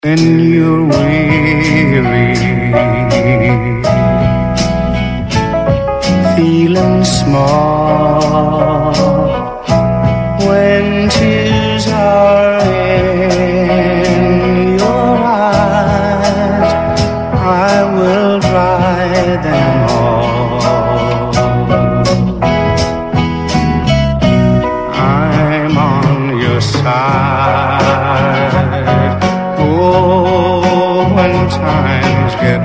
When you're weary, feeling small, when tears are in your eyes, I will dry them all. I'm on your side. Oh, when times get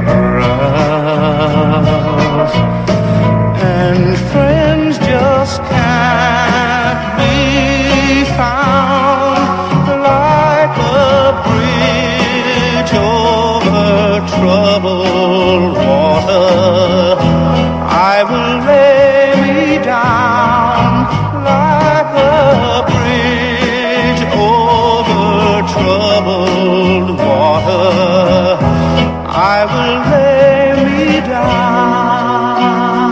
rough and friends just can't be found, like a bridge over troubled water, I will lay me down like a bridge over troubled water, I will lay me down.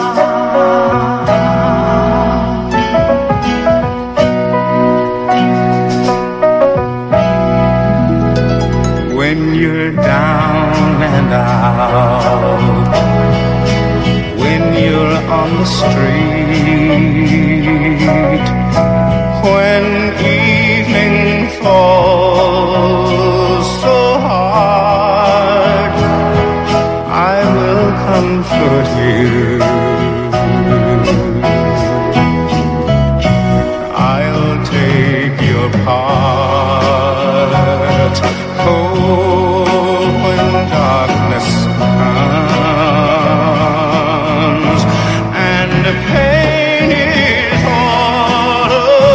When you're down and out, when you're on the street, when evening falls so hard, I will comfort you. I'll take your part. Cold when darkness comes and the pain is all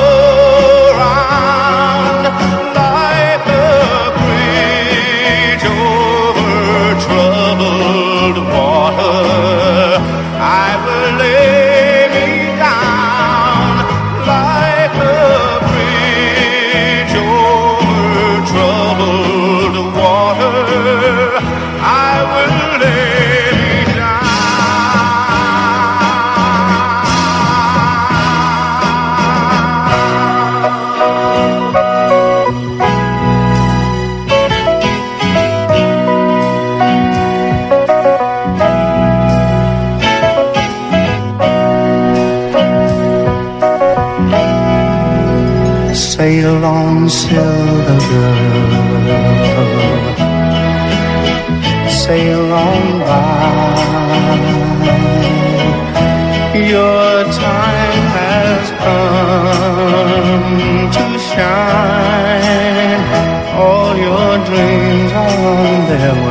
around, like a bridge over troubled water, I will lay me down like a bridge over troubled water, I will lay me down. Sail on, silver girl, sail on by. Your time has come to shine. All your dreams are on their way.